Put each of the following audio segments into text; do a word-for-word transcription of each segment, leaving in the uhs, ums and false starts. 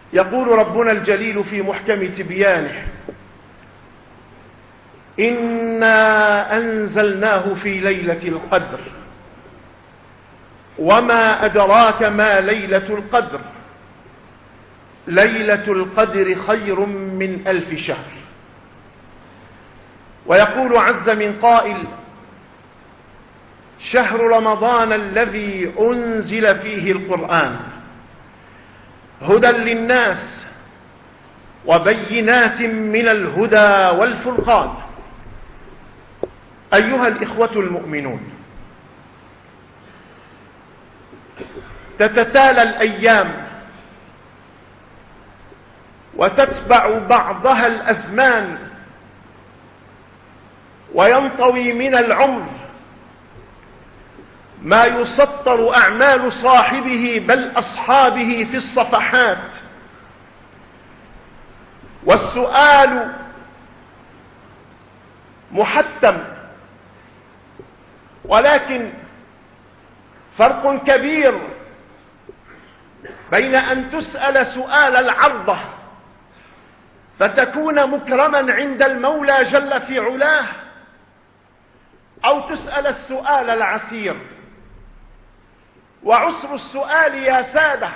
يقول ربنا الجليل في محكم تبيانه: إنا أنزلناه في ليلة القدر وما أدراك ما ليلة القدر ليلة القدر خير من ألف شهر. ويقول عز من قائل: شهر رمضان الذي أنزل فيه القرآن هدى للناس وبينات من الهدى والفرقان. أيها الإخوة المؤمنون، تتتالى الأيام وتتبع بعضها الأزمان، وينطوي من العمر ما يسطر أعمال صاحبه بل أصحابه في الصفحات. والسؤال محتم، ولكن فرق كبير بين أن تسأل سؤال العرضة فتكون مكرما عند المولى جل في علاه، أو تسأل السؤال العسير. وعسر السؤال يا سادة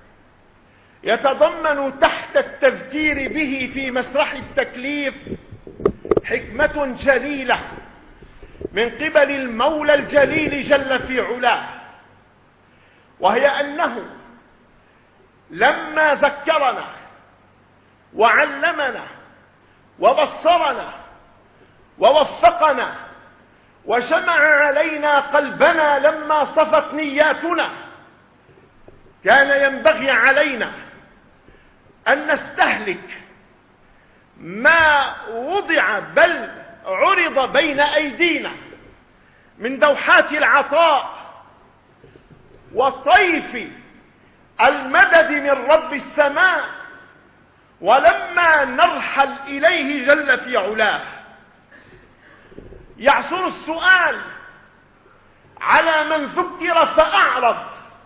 يتضمن تحت التذكير به في مسرح التكليف حكمة جليلة من قبل المولى الجليل جل في علاه، وهي أنه لما ذكرنا وعلمنا وبصرنا ووفقنا وجمع علينا قلبنا لما صفت نياتنا، كان ينبغي علينا أن نستهلك ما وضع بل عرض بين أيدينا من دوحات العطاء وطيف المدد من رب السماء، ولما نرحل إليه جل في علاه يعصر السؤال على من ذكر فأعرض،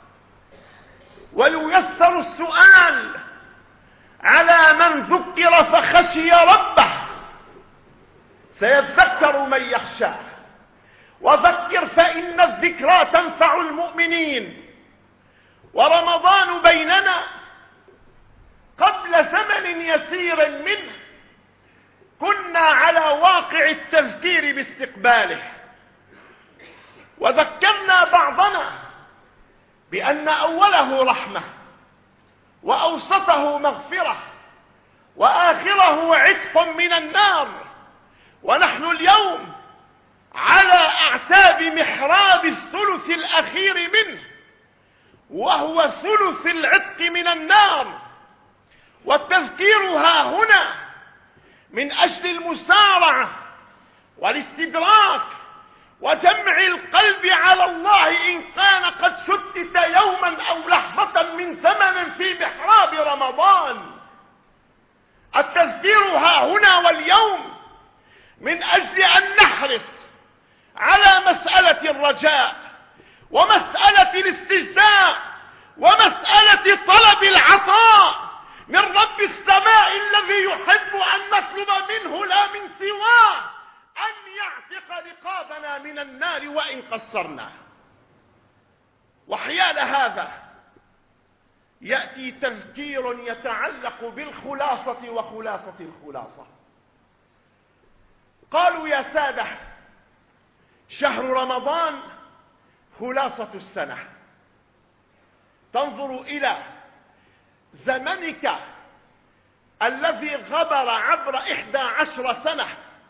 وييسر السؤال على من ذكر فخشي ربه. سيذكر من يخشى، وذكر فإن الذكرى تنفع المؤمنين. ورمضان بيننا قبل زمن يسير منه كنا على واقع التذكير باستقباله، وذكرنا بعضنا بأن أوله رحمة وأوسطه مغفرة وآخره عتق من النار. ونحن اليوم على أعتاب محراب الثلث الأخير منه، وهو ثلث العتق من النار. والتذكير ها هنا من أجل المسارعة والاستدراك وجمع القلب على الله إن كان قد شتت يوما أو لحظة من زمن في محراب رمضان. التذكير ها هنا واليوم من أجل أن نحرص على مسألة الرجاء ومسألة الاستجداء ومسألة طلب العطاء من رب السماء الذي يحب أن نطلب منه لا من سواه أن يعتق رقابنا من النار وإن قصرنا. وحيال هذا يأتي تذكير يتعلق بالخلاصة وخلاصة الخلاصة. قالوا يا سادة شهر رمضان خلاصة السنة. تنظر إلى زمنك الذي غبر عبر إحدى عشر سنة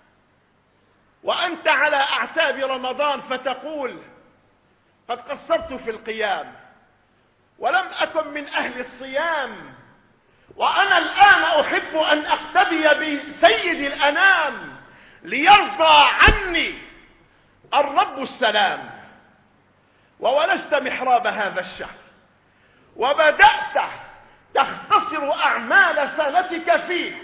وأنت على أعتاب رمضان فتقول قد قصرت في القيام ولم أكن من أهل الصيام، وأنا الآن أحب أن أقتدي بسيد الأنام ليرضى عني الرب السلام. وولجت محراب هذا الشهر وبدأت تختصر أعمال سنتك فيه،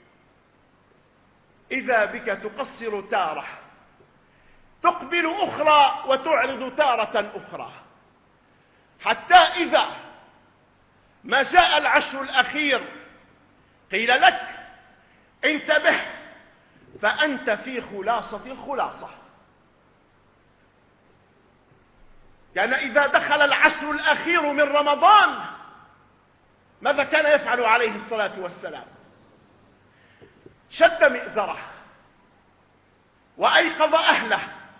إذا بك تقصر تارة تقبل أخرى وتعرض تارة أخرى، حتى إذا ما جاء العشر الأخير قيل لك انتبه فأنت في خلاصة الخلاصة. يعني إذا دخل العشر الأخير من رمضان ماذا كان يفعل عليه الصلاة والسلام؟ شد مئزره وأيقظ أهله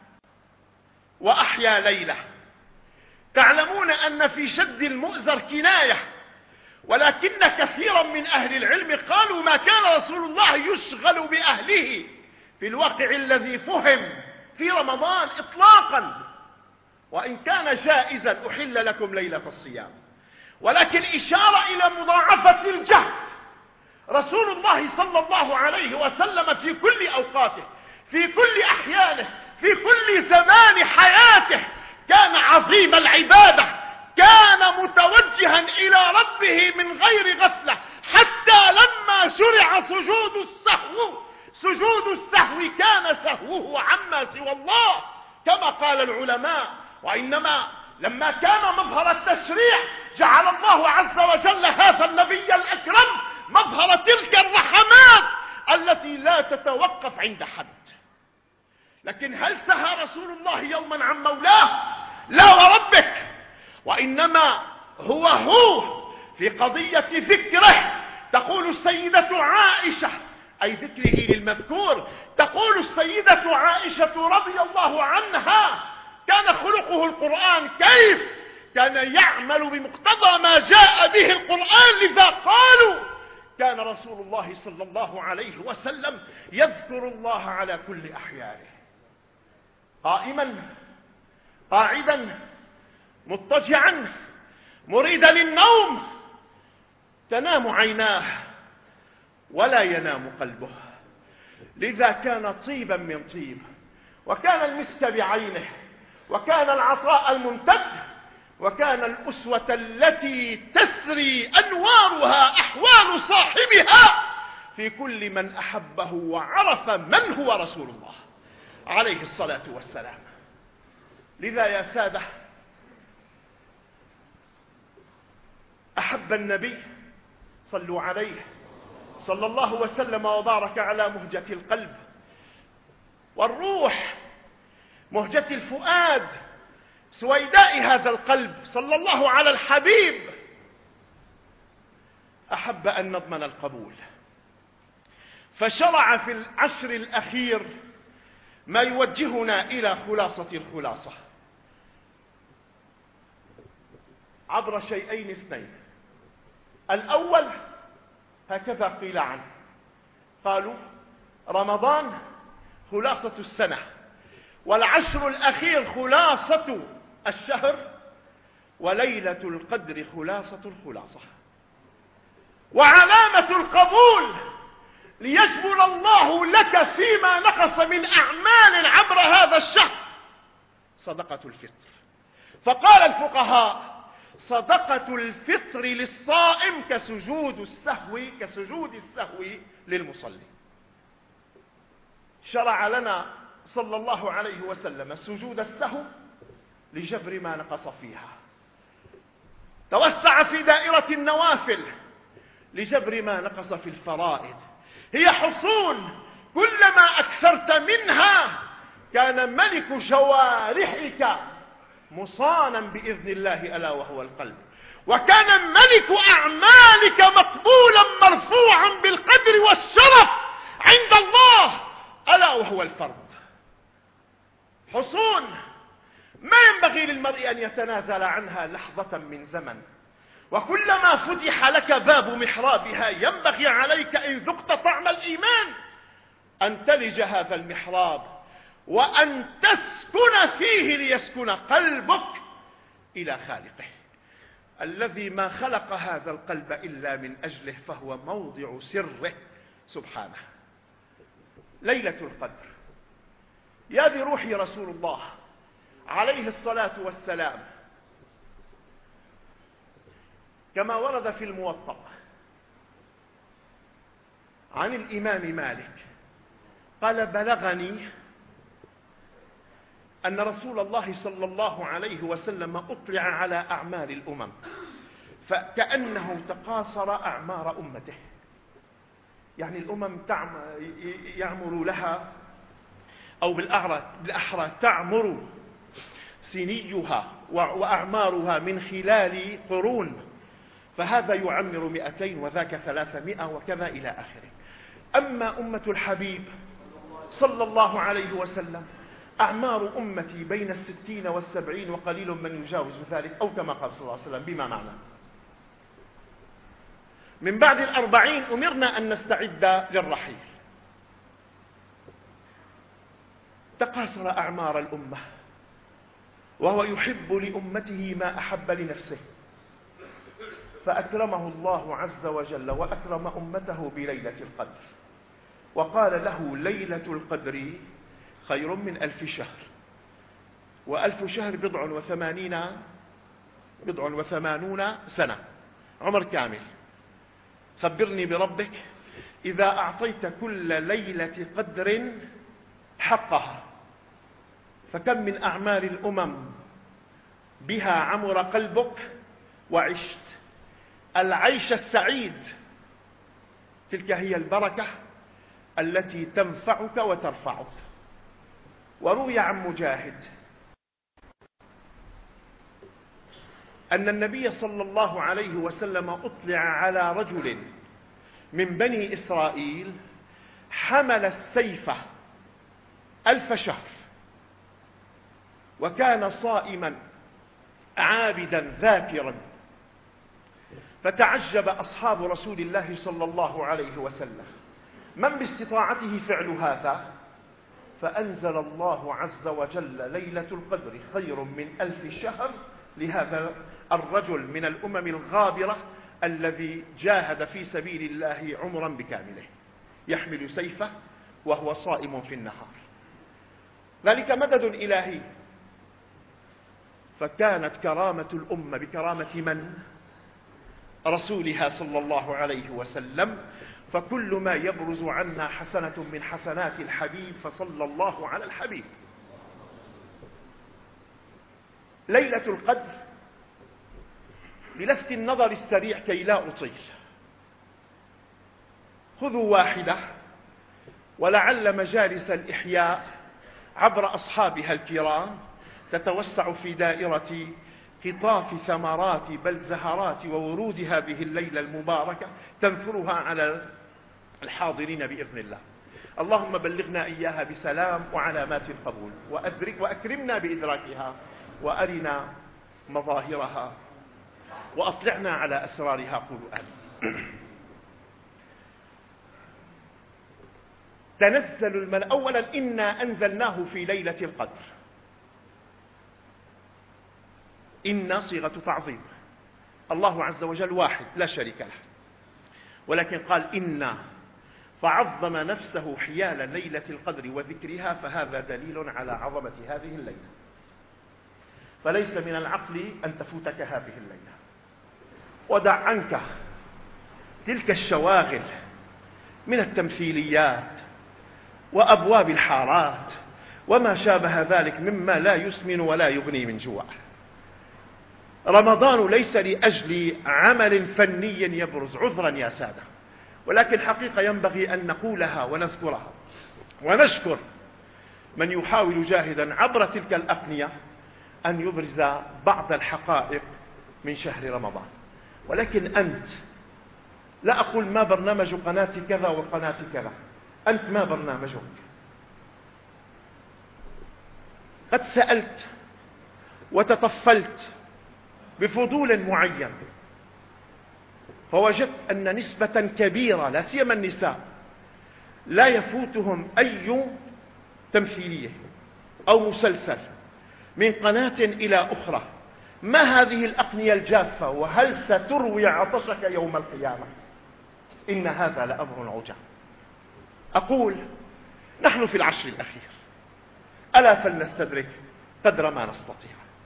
وأحيا ليله. تعلمون أن في شد المؤزر كناية، ولكن كثيرا من أهل العلم قالوا ما كان رسول الله يشغل بأهله في الواقع الذي فهم في رمضان إطلاقا، وإن كان جائزا أحل لكم ليلة الصيام، ولكن إشارة إلى مضاعفة الجهد. رسول الله صلى الله عليه وسلم في كل أوقاته، في كل أحيانه، في كل زمان حياته كان عظيم العبادة، كان متوجها إلى ربه من غير غفلة، حتى لما شرع سجود السهو سجود السهو كان سهوه عما سوى الله كما قال العلماء. وإنما لما كان مظهر التشريع جعل الله عز وجل هذا النبي الأكرم مظهر تلك الرحمات التي لا تتوقف عند حد. لكن هل سهى رسول الله يوما عن مولاه؟ لا وربك، وإنما هو هو في قضية ذكره. تقول السيدة عائشة، أي ذكره للمذكور، تقول السيدة عائشة رضي الله عنها كان خلقه القرآن. كيف كان يعمل بمقتضى ما جاء به القرآن؟ لذا قالوا كان رسول الله صلى الله عليه وسلم يذكر الله على كل أحيانه، قائما، قاعدا، مضطجعا، مريدا للنوم، تنام عيناه ولا ينام قلبه. لذا كان طيبا من طيب، وكان المسك بعينه، وكان العطاء الممتد، وكان الأسوة التي تسري أنوارها أحوال صاحبها في كل من أحبه وعرف من هو رسول الله عليه الصلاة والسلام. لذا يا سادة، أحب النبي صلوا عليه صلى الله وسلم وبارك على مهجة القلب والروح، مهجة الفؤاد، سويداء هذا القلب، صلى الله على الحبيب. أحب أن نضمن القبول، فشرع في العشر الأخير ما يوجهنا إلى خلاصة الخلاصة عبر شيئين اثنين. الأول هكذا قيل عنه، قالوا رمضان خلاصة السنة، والعشر الأخير خلاصة الشهر، وليلة القدر خلاصة الخلاصة. وعلامة القبول ليجبل الله لك فيما نقص من أعمال عبر هذا الشهر صدقة الفطر. فقال الفقهاء صدقة الفطر للصائم كسجود السهو كسجود السهو للمصلي. شرع لنا صلى الله عليه وسلم سجود السهو لجبر ما نقص فيها، توسع في دائرة النوافل لجبر ما نقص في الفرائض. هي حصون، كلما أكثرت منها كان ملك جوارحك مصانا بإذن الله ألا وهو القلب، وكان ملك أعمالك مقبولا مرفوعا بالقدر والشرف عند الله ألا وهو الفرض. حصون ما ينبغي للمرء أن يتنازل عنها لحظة من زمن، وكلما فتح لك باب محرابها ينبغي عليك إن ذقت طعم الإيمان أن تلج هذا المحراب وأن تسكن فيه ليسكن قلبك إلى خالقه الذي ما خلق هذا القلب إلا من أجله، فهو موضع سره سبحانه. ليلة القدر يا ذي روحي رسول الله عليه الصلاة والسلام كما ورد في الموطأ عن الإمام مالك قال بلغني أن رسول الله صلى الله عليه وسلم أطلع على أعمال الأمم فكأنه تقاصر أعمار أمته. يعني الأمم يعمر لها، أو بالأحرى تعمر سنيها وأعمارها من خلال قرون، فهذا يعمر مئتين وذاك ثلاثمائة وكذا إلى آخره. أما أمة الحبيب صلى الله عليه وسلم أعمار أمتي بين الستين والسبعين وقليل من يجاوز ذلك، أو كما قال صلى الله عليه وسلم بما معنى. من بعد الأربعين أمرنا أن نستعد للرحيل. تقاصر أعمار الأمة، وهو يحب لأمته ما أحب لنفسه، فأكرمه الله عز وجل وأكرم أمته بليلة القدر، وقال له ليلة القدر خير من ألف شهر، وألف شهر بضع وثمانين بضع وثمانون سنة، عمر كامل. خبرني بربك إذا أعطيت كل ليلة قدر حقها، فكم من أعمار الأمم بها عمر قلبك وعشت العيش السعيد. تلك هي البركة التي تنفعك وترفعك. وروي عن مجاهد أن النبي صلى الله عليه وسلم أطلع على رجل من بني إسرائيل حمل السيف ألف شهر، وكان صائما عابدا ذاكرا، فتعجب أصحاب رسول الله صلى الله عليه وسلم من باستطاعته فعل هذا؟ فأنزل الله عز وجل ليلة القدر خير من ألف شهر لهذا الرجل من الأمم الغابرة الذي جاهد في سبيل الله عمرا بكامله، يحمل سيفه وهو صائم في النهار. ذلك مدد إلهي. فكانت كرامة الأمة بكرامة من؟ رسولها صلى الله عليه وسلم. فكل ما يبرز عنا حسنة من حسنات الحبيب، فصلى الله على الحبيب. ليلة القدر بلفت النظر السريع كي لا أطيل، خذوا واحدة ولعل مجالس الإحياء عبر أصحابها الكرام تتوسع في دائرة قطاف ثمرات بل زهرات وورود هذه الليلة المباركة، تنثرها على الحاضرين بإذن الله. اللهم بلغنا إياها بسلام وعلامات القبول، وأدرك وأكرمنا بإدراكها، وأرنا مظاهرها، وأطلعنا على أسرارها. قولوا آمين. تنزل الملائكة. أولا إنا أنزلناه في ليلة القدر. إنا صيغة تعظيم، الله عز وجل واحد لا شريك له، ولكن قال إنا، فعظم نفسه حيال ليلة القدر وذكرها، فهذا دليل على عظمة هذه الليلة. فليس من العقل أن تفوتك هذه الليلة. ودع عنك تلك الشواغل من التمثيليات وأبواب الحارات وما شابه ذلك مما لا يسمن ولا يغني من جوع. رمضان ليس لأجل عمل فني يبرز، عذرا يا سادة، ولكن حقيقة ينبغي أن نقولها ونذكرها ونشكر من يحاول جاهدا عبر تلك الأقنية أن يبرز بعض الحقائق من شهر رمضان. ولكن أنت، لا أقول ما برنامج قناة كذا وقناة كذا، أنت ما برنامجك؟ قد سألت وتطفلت بفضول معين، فوجدت أن نسبة كبيرة لا سيما النساء لا يفوتهم أي تمثيلية أو مسلسل من قناة إلى أخرى. ما هذه الأقنية الجافة؟ وهل ستروي عطشك يوم القيامة؟ إن هذا لأمر عجاب. أقول نحن في العشر الأخير، ألا فلنستدرك قدر ما نستطيع.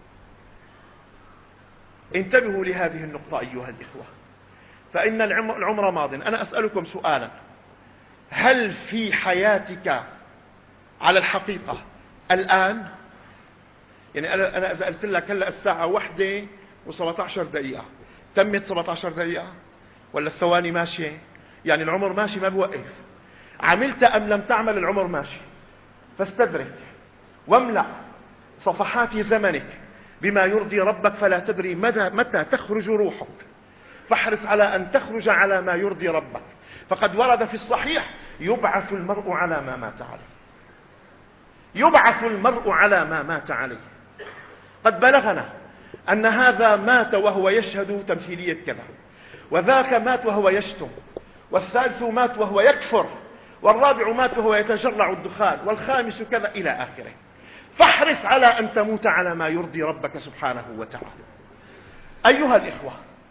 انتبهوا لهذه النقطة أيها الإخوة، فإن العمر ماض. أنا أسألكم سؤالا: هل في حياتك على الحقيقة الآن، يعني أنا إذا قلت لك هلأ الساعة واحدة وسبعة عشر دقيقة، تمت سبعة عشر دقيقة ولا الثواني ماشية؟ يعني العمر ماشي ما بوقف. عملت أم لم تعمل العمر ماشي. فاستدرك واملأ صفحات زمنك بما يرضي ربك، فلا تدري متى متى تخرج روحك، فاحرص على أن تخرج على ما يرضي ربك. فقد ورد في الصحيح: يبعث المرء على ما مات عليه. يبعث المرء على ما مات عليه. قد بلغنا أن هذا مات وهو يشهد تمثيلية كذا، وذاك مات وهو يشتم، والثالث مات وهو يكفر، والرابع مات وهو يتجرع الدخان، والخامس كذا إلى آخره. فاحرص على أن تموت على ما يرضي ربك سبحانه وتعالى. أيها الإخوة،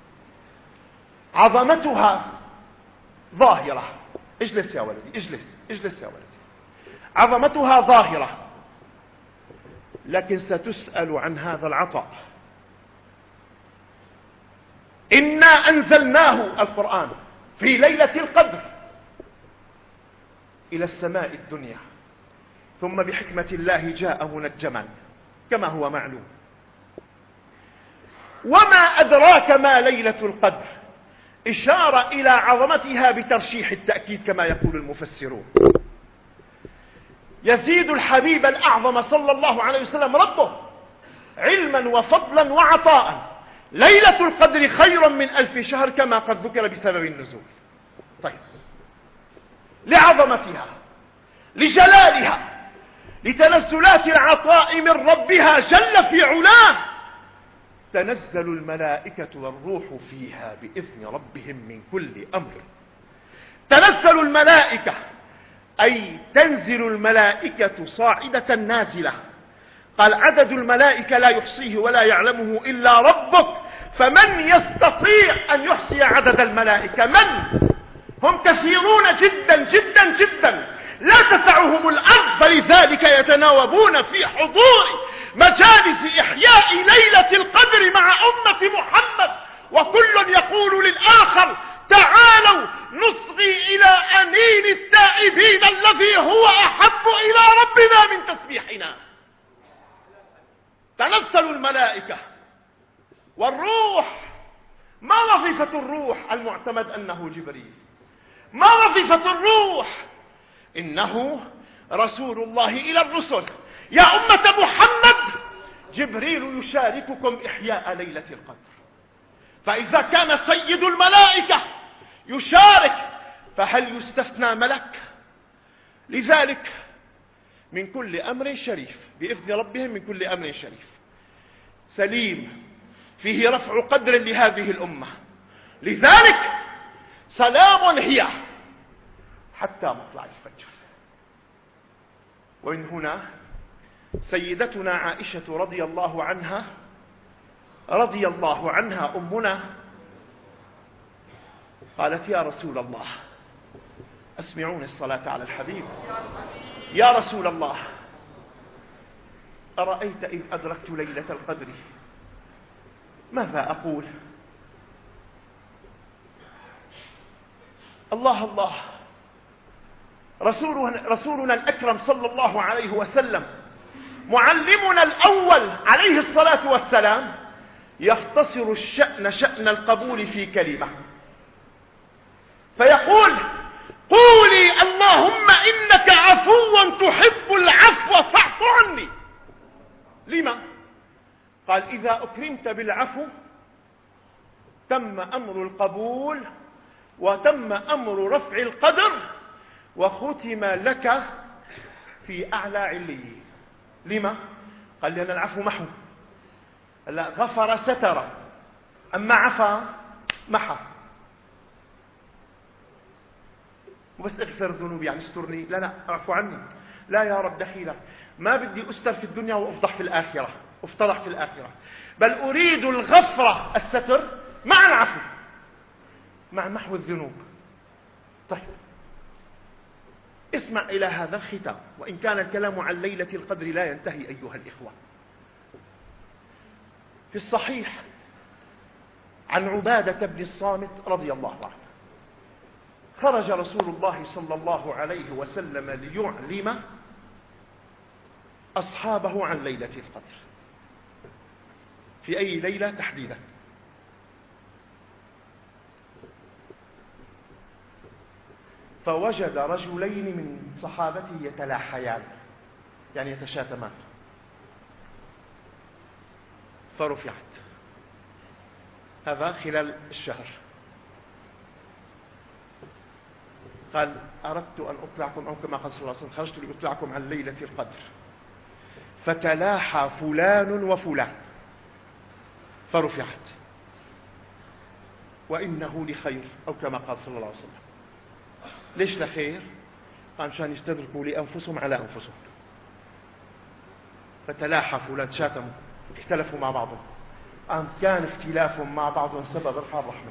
عظمتها ظاهرة. اجلس يا ولدي، اجلس اجلس يا ولدي. عظمتها ظاهرة، لكن ستسأل عن هذا العطاء. إنا أنزلناه القرآن في ليلة القدر إلى السماء الدنيا، ثم بحكمة الله جاء منجما كما هو معلوم. وما أدراك ما ليلة القدر؟ إشارة إلى عظمتها بترشيح التأكيد كما يقول المفسرون. يزيد الحبيب الأعظم صلى الله عليه وسلم ربه علما وفضلا وعطاء. ليلة القدر خير من ألف شهر كما قد ذكر بسبب النزول. طيب، لعظمتها، لجلالها، لتنزلات العطاء من ربها جل في علاه، تنزل الملائكة والروح فيها بإذن ربهم من كل أمر. تنزل الملائكة أي تنزل الملائكة صاعدة نازلة. قال: عدد الملائكة لا يحصيه ولا يعلمه إلا ربك، فمن يستطيع أن يحصي عدد الملائكة؟ من هم؟ كثيرون جدا جدا جدا، لا تسعهم الأرض، فلذلك يتناوبون في حضور مجالس إحياء ليلة القدر مع أمة محمد، وكل يقول للآخر: تعالوا نصغي إلى أنين التائبين الذي هو أحب إلى ربنا من تسبيحنا. تنزل الملائكة والروح. ما وظيفة الروح؟ المعتمد أنه جبريل. ما وظيفة الروح؟ إنه رسول الله إلى الرسل. يا أمة محمد، جبريل يشارككم إحياء ليلة القدر. فإذا كان سيد الملائكة يشارك، فهل يستثنى ملك؟ لذلك من كل أمر شريف، بإذن ربهم من كل أمر شريف سليم فيه رفع قدر لهذه الأمة. لذلك سلام هي حتى مطلع الفجر. ومن هنا سيدتنا عائشة رضي الله عنها رضي الله عنها أمنا قالت: يا رسول الله، أسمعوني الصلاة على الحبيب. يا رسول الله، أرأيت إذ أدركت ليلة القدر ماذا أقول؟ الله الله، رسولنا, رسولنا الأكرم صلى الله عليه وسلم معلمنا الأول عليه الصلاة والسلام يختصر الشأن شأن القبول في كلمة، فيقول: قولي اللهم إنك عفو تحب العفو فاعف عني. لما؟ قال: إذا أكرمت بالعفو تم أمر القبول، وتم أمر رفع القدر، وختم لك في أعلى عليين. لما؟ قال: لأن العفو محو. لا، غفر ستر، أما عفا محى. وبس اغفر ذنوبي يعني استرني، لا لا اعفو عني. لا يا رب دخيلة، ما بدي أستر في الدنيا وأفضح في الآخرة، أفتضح في الآخرة، بل أريد الغفرة الستر مع العفو، مع محو الذنوب. طيب، اسمع إلى هذا الختام، وإن كان الكلام عن ليلة القدر لا ينتهي أيها الإخوة. في الصحيح عن عبادة بن الصامت رضي الله عنه، خرج رسول الله صلى الله عليه وسلم ليعلم أصحابه عن ليلة القدر. في أي ليلة تحديدا؟ فوجد رجلين من صحابته يتلاحيان، يعني يتشاتمان، فرفعت. هذا خلال الشهر. قال أردت أن أطلعكم، أو كما قال صلى الله عليه وسلم خرجت لأطلعكم عن ليلة القدر، فتلاحى فلان وفلان فرفعت، وإنه لخير، أو كما قال صلى الله عليه وسلم. ليش لخير؟ قال مشان يستدركوا لأنفسهم على أنفسهم. فتلاحى فلان، شاتموا، اختلفوا مع بعضهم، أم كان اختلافهم مع بعضهم سبب إرفع الرحمة،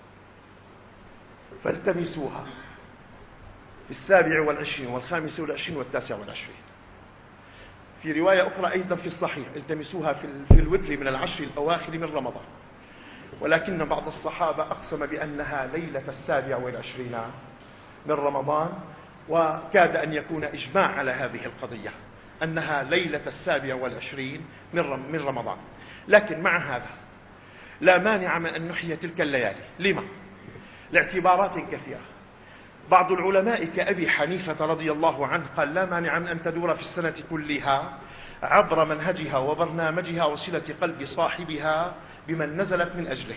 فالتمسوها في السابع والعشرين والخامس والعشرين والتاسع والعشرين. في رواية أخرى أيضا في الصحيح التمسوها في الوتر من العشر الأواخر من رمضان، ولكن بعض الصحابة أقسم بأنها ليلة السابع والعشرين من رمضان، وكاد أن يكون إجماع على هذه القضية أنها ليلة السابع والعشرين من رمضان. لكن مع هذا لا مانع من أن نحيي تلك الليالي. لما؟ لاعتبارات كثيرة. بعض العلماء كأبي حنيفة رضي الله عنه قال لا مانع من أن تدور في السنة كلها عبر منهجها وبرنامجها وصلة قلب صاحبها بمن نزلت من أجله.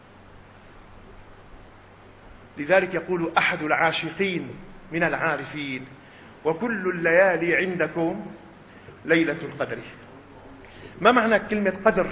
لذلك يقول أحد العاشقين من العارفين: وكل الليالي عندكم ليلة القدر. ما معنى كلمة قدر؟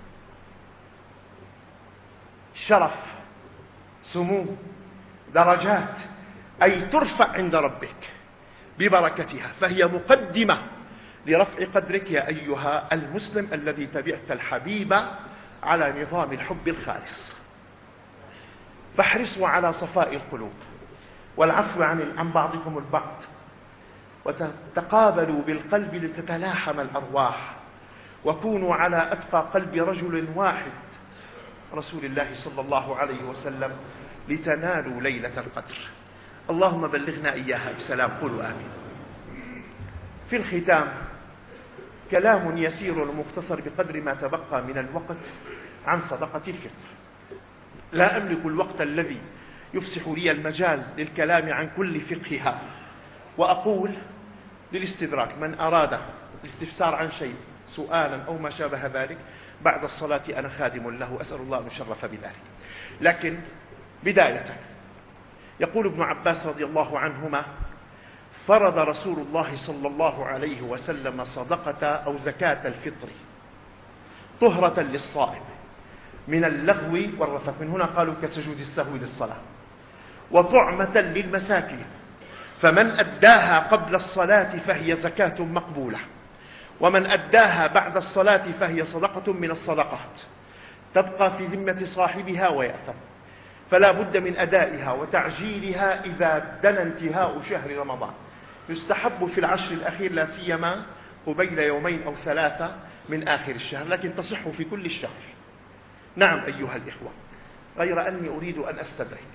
شرف، سمو، درجات، أي ترفع عند ربك ببركتها، فهي مقدمة لرفع قدرك يا أيها المسلم الذي تبعت الحبيب على نظام الحب الخالص. فاحرصوا على صفاء القلوب والعفو عن عن بعضكم البعض، وتقابلوا بالقلب لتتلاحم الأرواح، وكونوا على أتقى قلب رجل واحد رسول الله صلى الله عليه وسلم لتنالوا ليلة القدر. اللهم بلغنا إياها بسلام، قولوا آمين. في الختام كلام يسير ومختصر بقدر ما تبقى من الوقت عن صدقة الفطر. لا أملك الوقت الذي يفسح لي المجال للكلام عن كل فقهها، وأقول للاستدراك من أراد الاستفسار عن شيء سؤالا أو ما شابه ذلك بعد الصلاة أنا خادم له، أسأل الله أن يشرف بذلك. لكن بداية يقول ابن عباس رضي الله عنهما: فرض رسول الله صلى الله عليه وسلم صدقة أو زكاة الفطر طهرة للصائم من اللغو والرفث، من هنا قالوا كسجود السهو للصلاة، وطعمة للمساكين، فمن أداها قبل الصلاة فهي زكاة مقبولة، ومن أداها بعد الصلاة فهي صدقة من الصدقات تبقى في ذمة صاحبها ويأثم، فلا بد من أدائها وتعجيلها إذا دنا انتهاء شهر رمضان. يستحب في العشر الأخير لا سيما قبيل يومين أو ثلاثة من آخر الشهر، لكن تصح في كل الشهر. نعم أيها الإخوة، غير أني أريد أن أستدرك،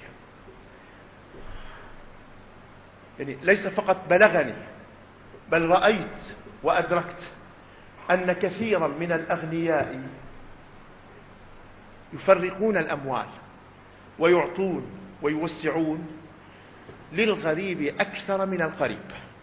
يعني ليس فقط بلغني بل رأيت وأدركت أن كثيرا من الأغنياء يفرقون الأموال ويعطون ويوسعون للغريب أكثر من القريب،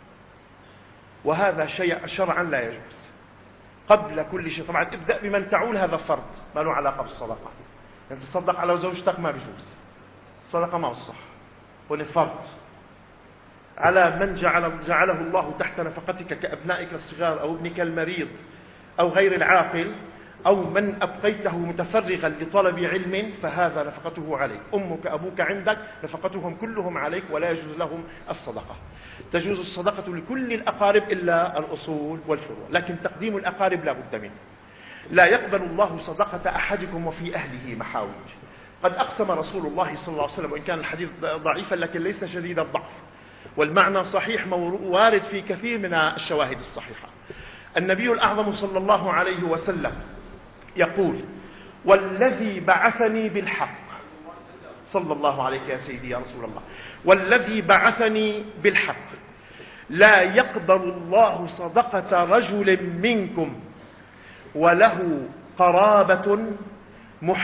وهذا شيء شرعا لا يجوز. قبل كل شيء طبعا ابدأ بمن تعول، هذا فرض ما له علاقة بالصدقة. أنت تصدق على زوجتك ما بيجوز، صدقة ما صح، هو فرض على من جعل جعله الله تحت نفقتك كأبنائك الصغار أو ابنك المريض أو غير العاقل، أو من أبقيته متفرغا لطلب علم فهذا نفقته عليك. أمك أبوك عندك نفقتهم كلهم عليك، ولا يجوز لهم الصدقة. تجوز الصدقة لكل الأقارب إلا الأصول والفروع، لكن تقديم الأقارب لا بد منه. لا يقبل الله صدقة أحدكم وفي أهله محاوج. قد أقسم رسول الله صلى الله عليه وسلم، وإن كان الحديث ضعيفا لكن ليس شديد الضعف، والمعنى صحيح وارد في كثير من الشواهد الصحيحة. النبي الأعظم صلى الله عليه وسلم يقول: والذي بعثني بالحق، صلى الله عليك يا سيدي يا رسول الله، والذي بعثني بالحق لا يقبل الله صدقة رجل منكم وله قرابة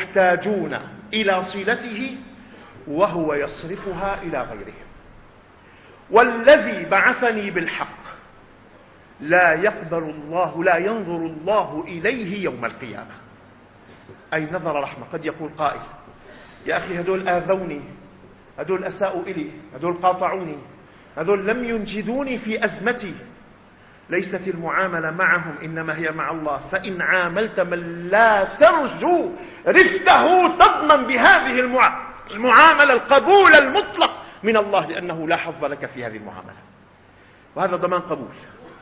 محتاجون إلى صلته وهو يصرفها إلى غيرهم. والذي بعثني بالحق لا يقبل الله لا ينظر الله إليه يوم القيامة. أي نظر رحمة. قد يقول قائل يا أخي هذول آذوني، هذول أساءوا إلي، هذول قاطعوني، هذول لم ينجدوني في أزمتي. ليست المعاملة معهم إنما هي مع الله. فإن عاملت من لا ترجو رفده تضمن بهذه المعاملة القبول المطلق من الله، لأنه لا حظ لك في هذه المعاملة، وهذا ضمان قبول.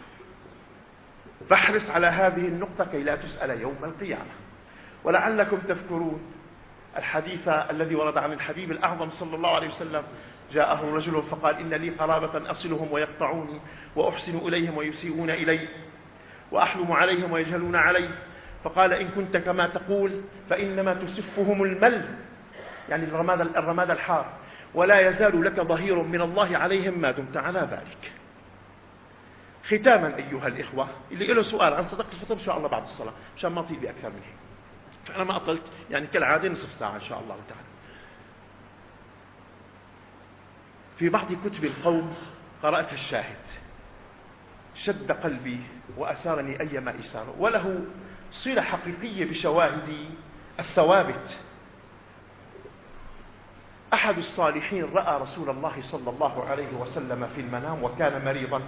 فاحرص على هذه النقطة كي لا تسأل يوم القيامة. ولعلكم تذكرون الحديث الذي ورد عن الحبيب الأعظم صلى الله عليه وسلم: جاءه رجل فقال إن لي قرابة أصلهم ويقطعوني، وأحسن إليهم ويسيئون إلي، وأحلم عليهم ويجهلون علي. فقال إن كنت كما تقول فإنما تسفهم المل، يعني الرماد, الرماد الحار، ولا يزال لك ظهير من الله عليهم ما دمت على ذلك. ختاما أيها الإخوة، اللي له سؤال عن صدقة الفطر إن شاء الله بعد الصلاة، مشان ما أطيل بأكثر منه. أنا ما أطلت، يعني كالعادة نصف ساعة إن شاء الله تعالى. في بعض كتب القوم قرأت الشاهد شد قلبي وأسارني أيما إساره، وله صلة حقيقية بشواهد الثوابت. أحد الصالحين رأى رسول الله صلى الله عليه وسلم في المنام وكان مريضا،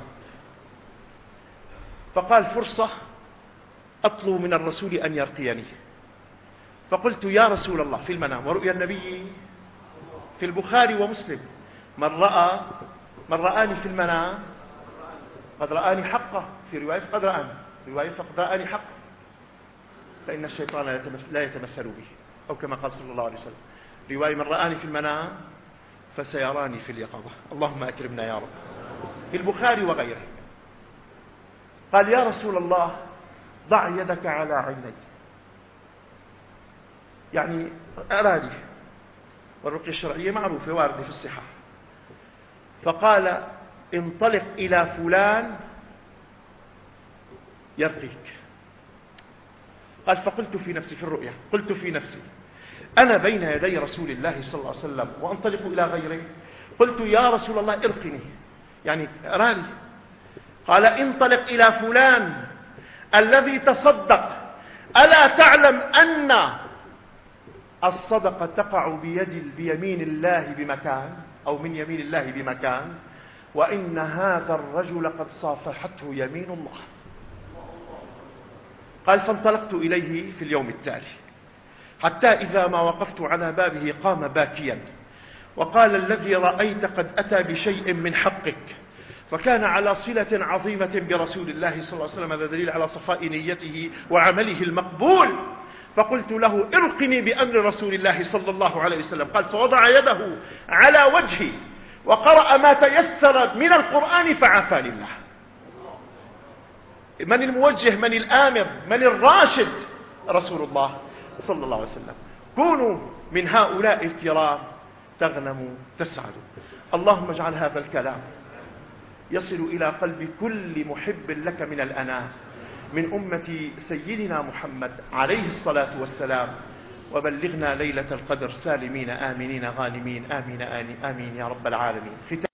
فقال فرصة أطلب من الرسول أن يرقيني. فقلت يا رسول الله في المنام، ورؤيا النبي في البخاري ومسلم: من رأى من رآني في المنام قد رآني حقه، في رواية قد رآني، رواية فقد رآني حقه، فإن الشيطان لا يتمثل به، أو كما قال صلى الله عليه وسلم. رواية من رآني في المنام فسيراني في اليقظة. اللهم أكرمنا يا رب. في البخاري وغيره. قال يا رسول الله ضع يدك على عيني، يعني أراني، والرقية الشرعية معروفة واردة في الصحة. فقال انطلق إلى فلان يرقيك. قال فقلت في نفسي في الرؤيا، قلت في نفسي أنا بين يدي رسول الله صلى الله عليه وسلم وأنطلق إلى غيره. قلت يا رسول الله ارقني، يعني أراني. قال انطلق إلى فلان الذي تصدق، ألا تعلم أن الصدقة تقع بيد بيمين الله بمكان، أو من يمين الله بمكان، وإن هذا الرجل قد صافحته يمين الله. قال فانطلقت إليه في اليوم التالي، حتى إذا ما وقفت على بابه قام باكيا وقال الذي رأيت قد أتى بشيء من حقك. فكان على صلة عظيمة برسول الله صلى الله عليه وسلم، هذا دليل على صفاء نيته وعمله المقبول. فقلت له ارقني بأمر رسول الله صلى الله عليه وسلم. قال فوضع يده على وجهي وقرأ ما تيسر من القرآن فعافاني الله. من الموجه، من الآمر، من الراشد؟ رسول الله صلى الله عليه وسلم. كونوا من هؤلاء الكرام تغنموا تسعدوا. اللهم اجعل هذا الكلام يصل إلى قلب كل محب لك من الأنام، من أمة سيدنا محمد عليه الصلاة والسلام، وبلغنا ليلة القدر سالمين آمنين غانمين. آمين آمين آمين يا رب العالمين.